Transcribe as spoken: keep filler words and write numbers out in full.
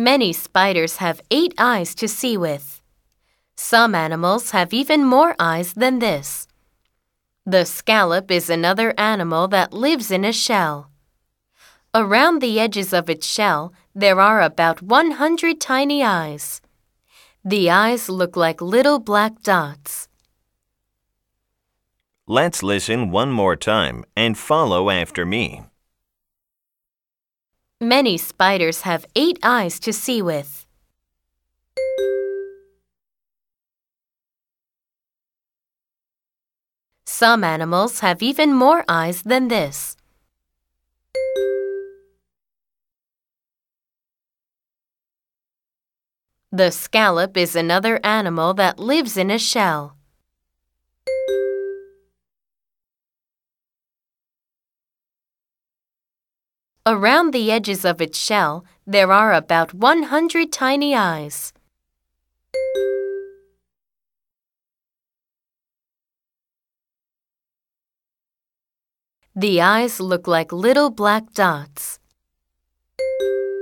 Many spiders have eight eyes to see with. Some animals have even more eyes than this. The scallop is another animal that lives in a shell. Around the edges of its shell, there are about one hundred tiny eyes. The eyes look like little black dots. Let's listen one more time and follow after me. Many spiders have eight eyes to see with. Some animals have even more eyes than this. The scallop is another animal that lives in a shell. Around the edges of its shell, there are about one hundred tiny eyes. The eyes look like little black dots.